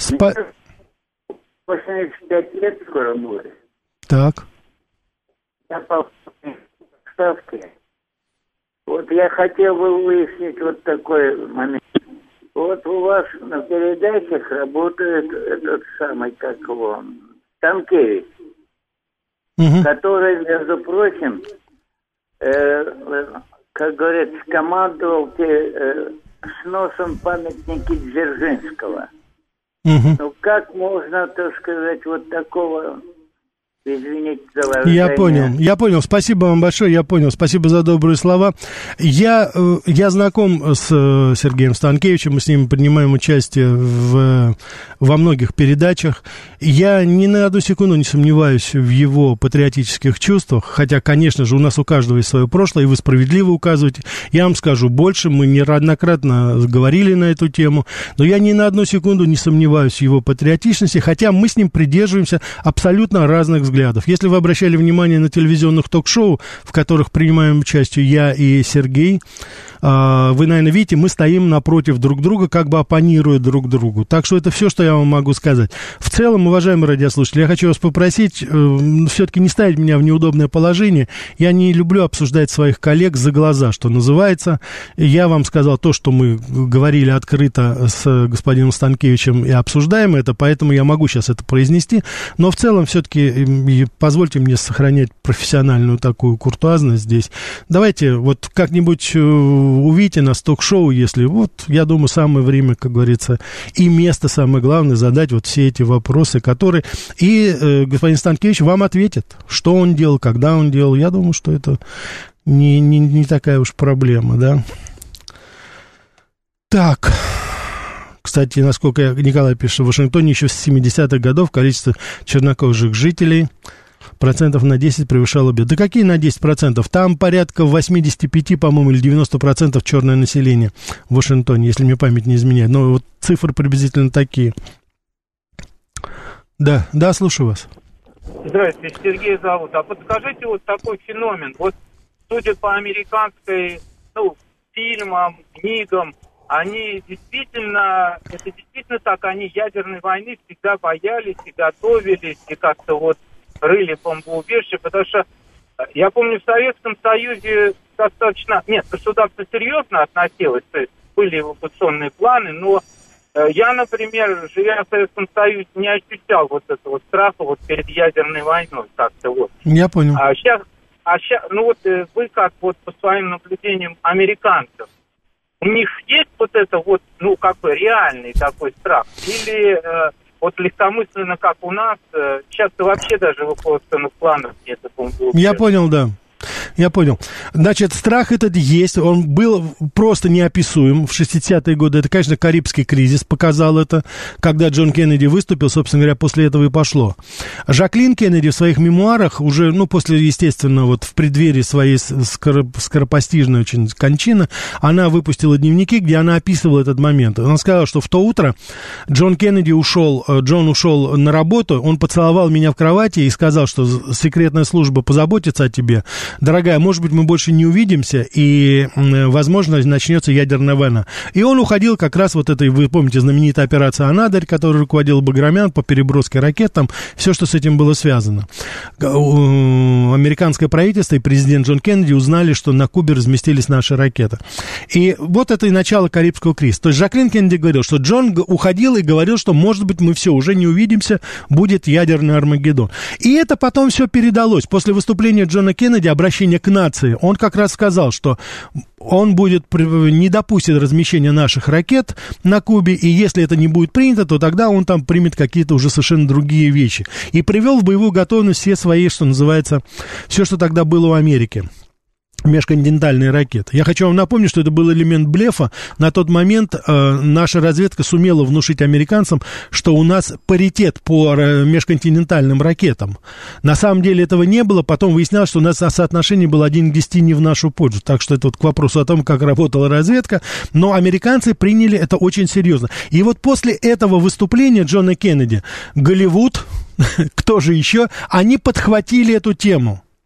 Спа... восемьдесят пять лет скоро будет. Так. Я по ставке. Вот я хотел бы выяснить вот такой момент. Вот у вас на передачах работает этот самый, как его, Станкевич, угу. который, между прочим, э, как говорится, командовал э, сносом памятники Дзержинского. Угу. Ну как можно, так сказать, вот такого... Извините за выражение. Я понял, я понял. Спасибо вам большое, я понял. Спасибо за добрые слова. Я, я знаком с Сергеем Станкевичем, мы с ним принимаем участие в, во многих передачах. Я ни на одну секунду не сомневаюсь в его патриотических чувствах, хотя, конечно же, у нас у каждого есть свое прошлое, и вы справедливо указываете. Я вам скажу больше, мы неоднократно говорили на эту тему, но я ни на одну секунду не сомневаюсь в его патриотичности, хотя мы с ним придерживаемся абсолютно разных взглядов. Если вы обращали внимание на телевизионных ток-шоу, в которых принимаем участие я и Сергей, вы, наверное, видите, мы стоим напротив друг друга, как бы оппонируя друг другу. Так что это все, что я вам могу сказать. В целом, уважаемые радиослушатели, я хочу вас попросить э, все-таки не ставить меня в неудобное положение. Я не люблю обсуждать своих коллег за глаза, что называется. Я вам сказал то, что мы говорили открыто с господином Станкевичем и обсуждаем это, поэтому я могу сейчас это произнести. Но в целом, все-таки, позвольте мне сохранять профессиональную такую куртуазность здесь. Давайте вот как-нибудь... увидите нас в ток-шоу, если вот, я думаю, самое время, как говорится, и место самое главное задать вот все эти вопросы, которые... И э, господин Станкевич вам ответит, что он делал, когда он делал. Я думаю, что это не, не, не такая уж проблема, да. Так... Кстати, насколько я, Николай пишет, в Вашингтоне еще с семидесятых годов количество чернокожих жителей процентов на десять превышало бед. Да какие на десять процентов? Там порядка восемьдесят пять, по-моему, или девяносто процентов черное население в Вашингтоне, если мне память не изменяет. Но вот цифры приблизительно такие. Да, да, слушаю вас. Здравствуйте, Сергей зовут. А подскажите вот такой феномен. Вот судя по американской, ну, фильмам, книгам, они действительно, это действительно так, они ядерной войны всегда боялись и готовились, и как-то вот рыли бомбоубежище, потому что я помню, в Советском Союзе достаточно, нет, государство серьезно относилось, то есть были эвакуационные планы, но я, например, живя в Советском Союзе, не ощущал вот этого страха вот перед ядерной войной как-то вот. Я понял. А сейчас, а сейчас, ну вот вы как вот по своим наблюдениям американцев, у них есть вот это вот, ну, как бы реальный такой страх? Или э, вот легкомысленно, как у нас, э, часто вообще даже в эвакуационных планах нет такого? Я понял, да. Я понял. Значит, страх этот есть, он был просто неописуем в шестидесятые годы. Это, конечно, Карибский кризис показал это, когда Джон Кеннеди выступил, собственно говоря, после этого и пошло. Жаклин Кеннеди в своих мемуарах уже, ну, после, естественно, вот в преддверии своей скоро, скоропостижной очень кончины, она выпустила дневники, где она описывала этот момент. Она сказала, что в то утро Джон Кеннеди ушел, Джон ушел на работу, он поцеловал меня в кровати и сказал, что секретная служба позаботится о тебе. Дорогая, может быть, мы больше не увидимся, и, возможно, начнется ядерная война. И он уходил как раз вот этой, вы помните, знаменитая операция «Анадырь», которую руководил Баграмян по переброске ракет, там все, что с этим было связано. Американское правительство и президент Джон Кеннеди узнали, что на Кубе разместились наши ракеты. И вот это и начало Карибского кризиса. То есть Жаклин Кеннеди говорил, что Джон уходил и говорил, что, может быть, мы все, уже не увидимся, будет ядерный Армагеддон. И это потом все передалось. После выступления Джона Кеннеди, обращение к нации, он как раз сказал, что он будет, не допустит размещения наших ракет на Кубе, и если это не будет принято, то тогда он там примет какие-то уже совершенно другие вещи. И привел в боевую готовность все свои, что называется, все, что тогда было у Америки. Межконтинентальные ракеты. Я хочу вам напомнить, что это был элемент блефа. На тот момент э, наша разведка сумела внушить американцам, что у нас паритет по межконтинентальным ракетам. На самом деле этого не было. Потом выяснялось, что у нас соотношение было один к десяти не в нашу пользу. Так что это вот к вопросу о том, как работала разведка. Но американцы приняли это очень серьезно. И вот после этого выступления Джона Кеннеди, Голливуд, кто же еще, они подхватили эту тему.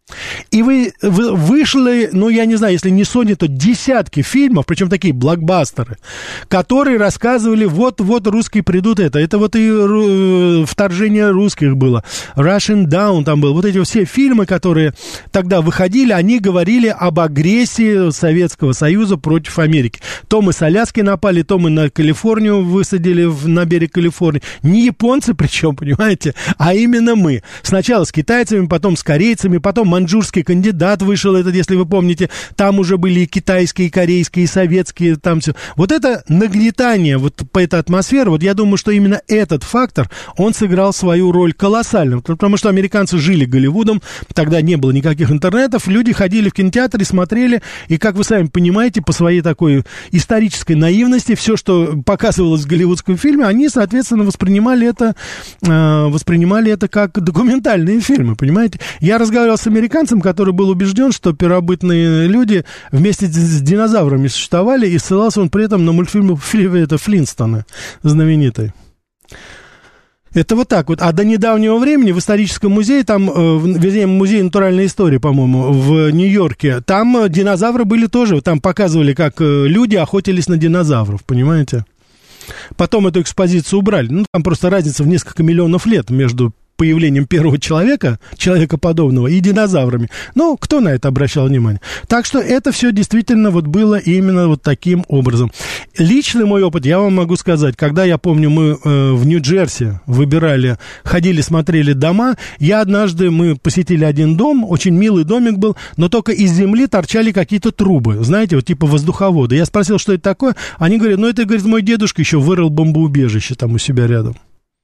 И вы, вы вышли, ну, я не знаю, если не сотни, то десятки фильмов, причем такие блокбастеры, которые рассказывали, вот-вот русские придут это. Это вот и ру, вторжение русских было, Russian Down там был. Вот эти все фильмы, которые тогда выходили, они говорили об агрессии Советского Союза против Америки. То мы с Аляски напали, то мы на Калифорнию высадили в, на берег Калифорнии. Не японцы причем, понимаете, а именно мы. Сначала с китайцами, потом с корейцами, потом маньчжурский кандидат вышел, этот, если вы помните, там уже были и китайские, и корейские, и советские, там все. Вот это нагнетание, вот по этой атмосфере, вот я думаю, что именно этот фактор, он сыграл свою роль колоссально, потому что американцы жили Голливудом, тогда не было никаких интернетов, люди ходили в кинотеатр и смотрели, и, как вы сами понимаете, по своей такой исторической наивности, все, что показывалось в голливудском фильме, они, соответственно, воспринимали это, э, воспринимали это как документальные фильмы, понимаете? Я разговаривал с американцем, который был убежден, что первобытные люди вместе с динозаврами существовали, и ссылался он при этом на мультфильм это Флинстоны, знаменитый. Это вот так вот. А до недавнего времени в историческом музее, там, э, вернее, музей натуральной истории, по-моему, в Нью-Йорке, там динозавры были тоже, там показывали, как люди охотились на динозавров, понимаете? Потом эту экспозицию убрали. Ну, там просто разница в несколько миллионов лет между появлением первого человека, человекоподобного, и динозаврами. Ну, кто на это обращал внимание? Так что это все действительно вот было именно вот таким образом. Личный мой опыт, я вам могу сказать, когда, я помню, мы э, в Нью-Джерси выбирали, ходили, смотрели дома, я однажды, мы посетили один дом, очень милый домик был, но только из земли торчали какие-то трубы, знаете, вот типа воздуховода. Я спросил, что это такое, они говорят, ну, это, говорит, мой дедушка еще вырыл бомбоубежище там у себя рядом.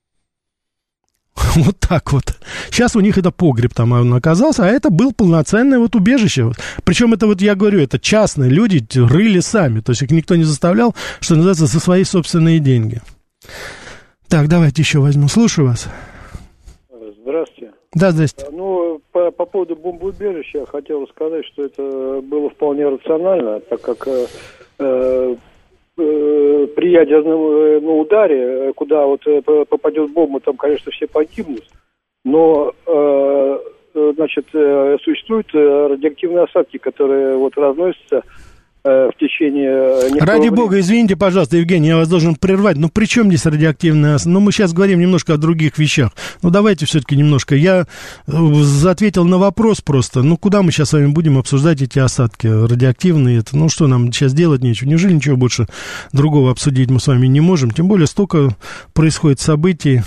Вот так вот. Сейчас у них это погреб там он оказался, а это был полноценное вот убежище. Причем это вот, я говорю, это частные люди рыли сами. То есть их никто не заставлял, что называется, за свои собственные деньги. Так, давайте еще возьму. Слушаю вас. Здравствуйте. Да, здравствуйте. Ну, по, по поводу бомбоубежища я хотел сказать, что это было вполне рационально, так как... Э, при ядерном ну, ударе, куда вот попадет бомба, там, конечно, все погибнут, но, э, значит, существуют радиоактивные осадки, которые вот разносятся в течение... Ради времени. бога, извините, пожалуйста, Евгений, я вас должен прервать. Ну, при чем здесь радиоактивная осадка? Ну, мы сейчас говорим немножко о других вещах. Ну, давайте все-таки немножко. Я ответил на вопрос просто. Ну, куда мы сейчас с вами будем обсуждать эти осадки радиоактивные? Это, ну, что нам сейчас делать нечего? Неужели ничего больше другого обсудить мы с вами не можем? Тем более, столько происходит событий.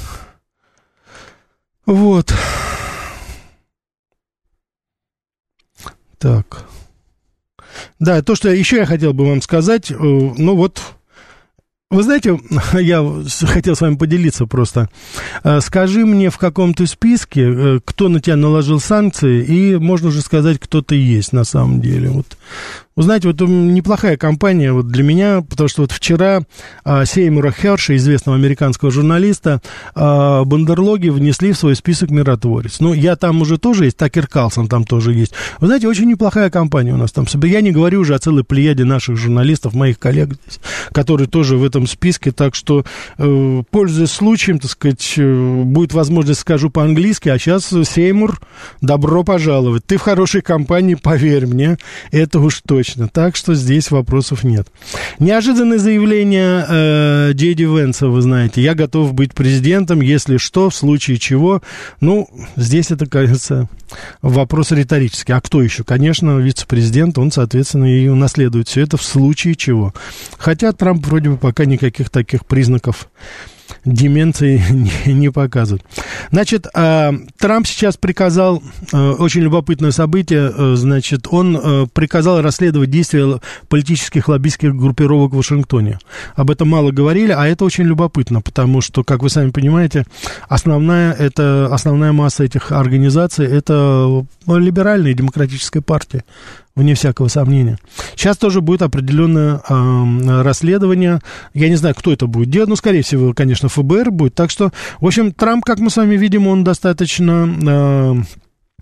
Вот. Так... Да, то, что еще я хотел бы вам сказать, ну вот, вы знаете, я хотел с вами поделиться просто. Скажи мне в каком-то списке, кто на тебя наложил санкции, и можно уже сказать, кто ты есть на самом деле. Вот. Вы знаете, вот неплохая компания вот для меня, потому что вот вчера а, Сеймура Херша, известного американского журналиста, а, бандерлоги внесли в свой список миротворец. Ну, я там уже тоже есть, Такер Карлсон там тоже есть. Вы знаете, очень неплохая компания у нас там. Я не говорю уже о целой плеяде наших журналистов, моих коллег здесь, которые тоже в этом списке, так что, э, пользуясь случаем, так сказать, э, будет возможность, скажу по-английски, а сейчас, Сеймур, добро пожаловать. Ты в хорошей компании, поверь мне, это уж точно. Так что здесь вопросов нет. Неожиданное заявление э, Джей Ди Венса, вы знаете, я готов быть президентом, если что, в случае чего. Ну, здесь это, кажется, вопрос риторический. А кто еще? Конечно, вице-президент, он, соответственно, и унаследует все это в случае чего. Хотя Трамп вроде бы пока никаких таких признаков деменции не, не показывают. Значит, э, Трамп сейчас приказал, э, очень любопытное событие, э, значит, он э, приказал расследовать действия политических лоббистских группировок в Вашингтоне. Об этом мало говорили, а это очень любопытно, потому что, как вы сами понимаете, основная, это, основная масса этих организаций – это либеральная демократическая партия. Вне всякого сомнения. Сейчас тоже будет определенное э, расследование. Я не знаю, кто это будет делать, но, скорее всего, конечно, эф бэ эр будет. Так что, в общем, Трамп, как мы с вами видим, он достаточно... Э,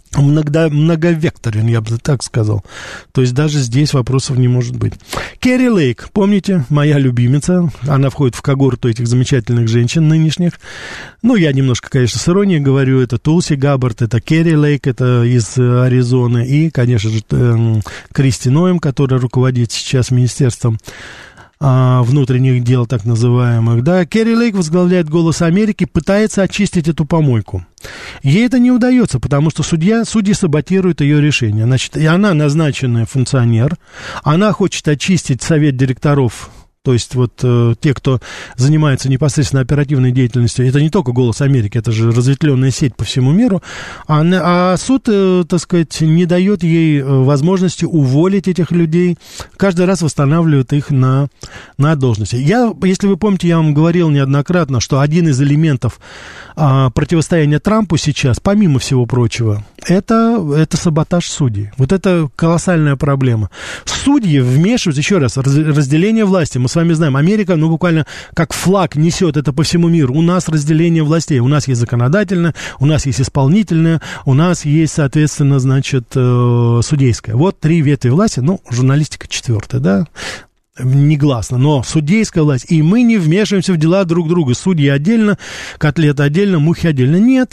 Много, многовекторен, я бы так сказал. То есть даже здесь вопросов не может быть. Керри Лейк, помните, моя любимица, она входит в когорту этих замечательных женщин нынешних. Ну, я немножко, конечно, с иронией говорю, это Тулси Габбард, это Керри Лейк, это из Аризоны, и, конечно же, Кристи Ноэм, которая руководит сейчас министерством внутренних дел, так называемых, да, Керри Лейк возглавляет «Голос Америки», пытается очистить эту помойку. Ей это не удается, потому что судья, судьи саботируют ее решение. Значит, и она назначенный функционер, она хочет очистить совет директоров. То есть вот э, те, кто занимается непосредственно оперативной деятельностью, это не только «Голос Америки», это же разветвленная сеть по всему миру, а, а суд, э, так сказать, не дает ей возможности уволить этих людей, каждый раз восстанавливает их на, на должности. Я, если вы помните, я вам говорил неоднократно, что один из элементов э, противостояния Трампу сейчас, помимо всего прочего, это, это саботаж судей. Вот это колоссальная проблема. Судьи вмешиваются, еще раз, раз, разделение власти. Мы с вами знаем, Америка, ну, буквально как флаг несет это по всему миру. У нас разделение властей. У нас есть законодательное, у нас есть исполнительное, у нас есть, соответственно, значит, э, судейское. Вот три ветви власти, ну, журналистика четвертая, да, негласно, но судейская власть. И мы не вмешиваемся в дела друг друга. Судьи отдельно, котлеты отдельно, мухи отдельно. Нет.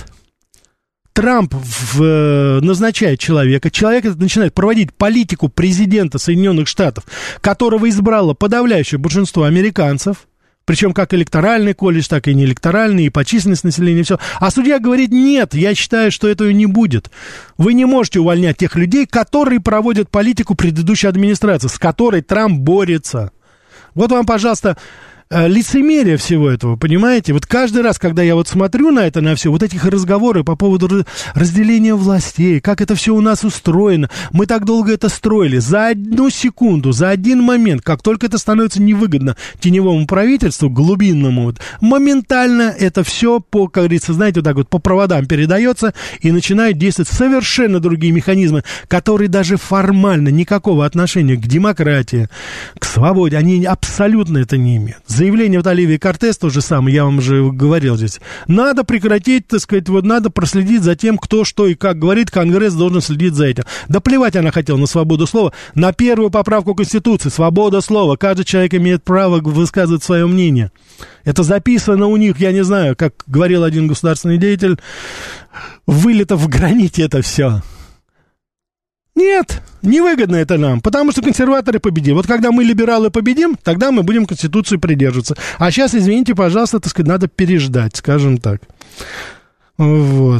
Трамп в, назначает человека, человек этот начинает проводить политику президента Соединенных Штатов, которого избрало подавляющее большинство американцев, причем как электоральный колледж, так и неэлекторальный, и по численности населения, и все. А судья говорит, нет, я считаю, что этого не будет. Вы не можете увольнять тех людей, которые проводят политику предыдущей администрации, с которой Трамп борется. Вот вам, пожалуйста, лицемерие всего этого, понимаете? Вот каждый раз, когда я вот смотрю на это, на все, вот этих разговоры по поводу разделения властей, как это все у нас устроено, мы так долго это строили, за одну секунду, за один момент, как только это становится невыгодно теневому правительству, глубинному, вот, моментально это все, по, как говорится, знаете, вот так вот по проводам передается и начинают действовать совершенно другие механизмы, которые даже формально никакого отношения к демократии, к свободе, они абсолютно это не имеют. Заявление вот Оливии Кортес, то же самое, я вам уже говорил здесь. Надо прекратить, так сказать, вот надо проследить за тем, кто что и как говорит, Конгресс должен следить за этим. Да плевать она хотела на свободу слова, на первую поправку Конституции, свобода слова, каждый человек имеет право высказывать свое мнение. Это записано у них, я не знаю, как говорил один государственный деятель, вылито в граните это все. Нет, невыгодно это нам, потому что консерваторы победили. Вот когда мы, либералы, победим, тогда мы будем Конституцию придерживаться. А сейчас, извините, пожалуйста, так сказать, надо переждать, скажем так. Вот.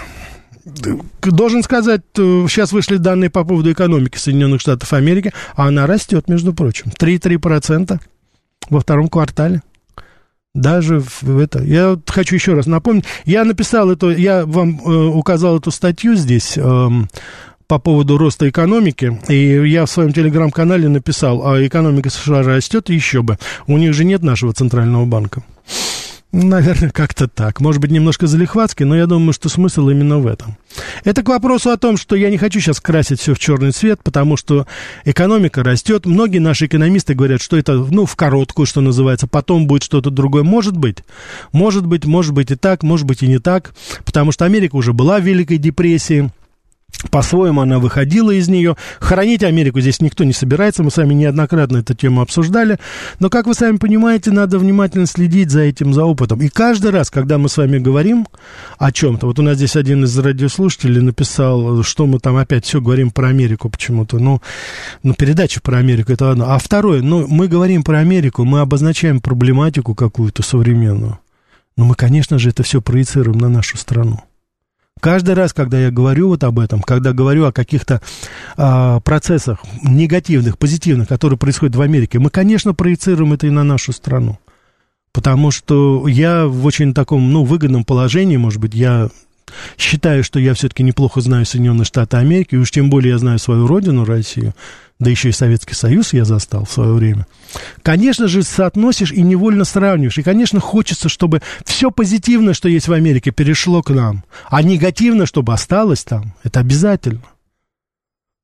Должен сказать, сейчас вышли данные по поводу экономики Соединенных Штатов Америки, а она растет, между прочим. три целых три десятых процента во втором квартале. Даже в это. Я вот хочу еще раз напомнить. Я написал это, я вам э, указал эту статью здесь, э, по поводу роста экономики, и я в своем телеграм-канале написал, а экономика США растет, еще бы, у них же нет нашего центрального банка. Наверное, как-то так. Может быть, немножко залихватски, но я думаю, что смысл именно в этом. Это к вопросу о том, что я не хочу сейчас красить все в черный цвет, потому что экономика растет. Многие наши экономисты говорят, что это, ну, в короткую, что называется, потом будет что-то другое. Может быть, может быть, может быть и так, может быть и не так, потому что Америка уже была в Великой депрессии. По-своему она выходила из нее. Хоронить Америку здесь никто не собирается. Мы с вами неоднократно эту тему обсуждали. Но, как вы сами понимаете, надо внимательно следить за этим, за опытом. И каждый раз, когда мы с вами говорим о чем-то, вот у нас здесь один из радиослушателей написал, что мы там опять все говорим про Америку почему-то. Ну, ну передача про Америку, это одно. А второе, ну, мы говорим про Америку, мы обозначаем проблематику какую-то современную. Но мы, конечно же, это все проецируем на нашу страну. Каждый раз, когда я говорю вот об этом, когда говорю о каких-то а, процессах негативных, позитивных, которые происходят в Америке, мы, конечно, проецируем это и на нашу страну. Потому что я в очень таком, ну, выгодном положении, может быть, я считаю, что я все-таки неплохо знаю Соединенные Штаты Америки, и уж тем более я знаю свою родину, Россию, да еще и Советский Союз я застал в свое время. Конечно же, соотносишь и невольно сравниваешь. И, конечно, хочется, чтобы все позитивное, что есть в Америке, перешло к нам. А негативное, чтобы осталось там. Это обязательно.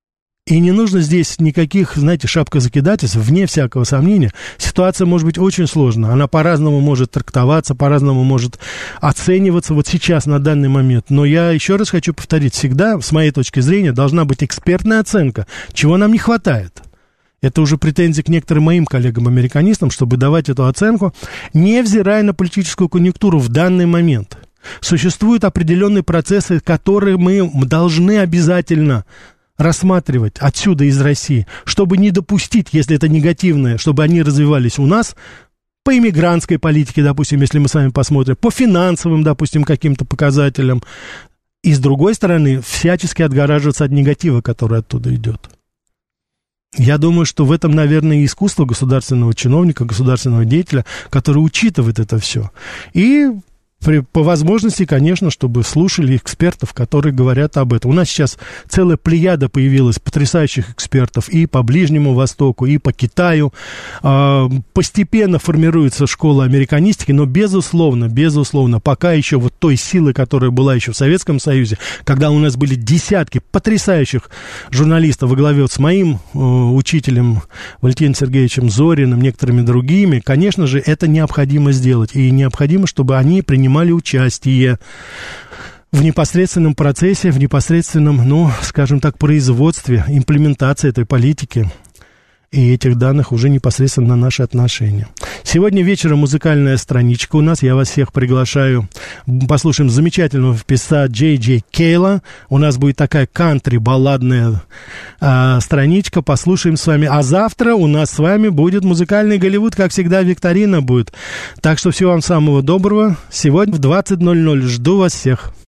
И не нужно здесь никаких, знаете, шапкозакидательств, вне всякого сомнения. Ситуация может быть очень сложна. Она по-разному может трактоваться, по-разному может оцениваться вот сейчас, на данный момент. Но я еще раз хочу повторить, всегда, с моей точки зрения, должна быть экспертная оценка, чего нам не хватает. Это уже претензии к некоторым моим коллегам-американистам, чтобы давать эту оценку, невзирая на политическую конъюнктуру в данный момент. Существуют определенные процессы, которые мы должны обязательно рассматривать отсюда, из России, чтобы не допустить, если это негативное, чтобы они развивались у нас по иммигрантской политике, допустим, если мы с вами посмотрим, по финансовым, допустим, каким-то показателям. И, с другой стороны, всячески отгораживаться от негатива, который оттуда идет. Я думаю, что в этом, наверное, и искусство государственного чиновника, государственного деятеля, который учитывает это все. И при, по возможности, конечно, чтобы слушали экспертов, которые говорят об этом. У нас сейчас целая плеяда появилась потрясающих экспертов и по Ближнему Востоку, и по Китаю. А, постепенно формируется школа американистики, но, безусловно, безусловно, пока еще вот той силы, которая была еще в Советском Союзе, когда у нас были десятки потрясающих журналистов во главе вот с моим э, учителем Валентином Сергеевичем Зориным, некоторыми другими, конечно же, это необходимо сделать. И необходимо, чтобы они принимали участие в непосредственном процессе, в непосредственном, ну, скажем так, производстве, имплементации этой политики и этих данных уже непосредственно на наши отношения. Сегодня вечером музыкальная страничка у нас. Я вас всех приглашаю. Послушаем замечательного певца Джей Джей Кейла. У нас будет такая кантри-балладная э, страничка. Послушаем с вами. А завтра у нас с вами будет музыкальный Голливуд. Как всегда, викторина будет. Так что всего вам самого доброго. Сегодня в двадцать ноль ноль жду вас всех.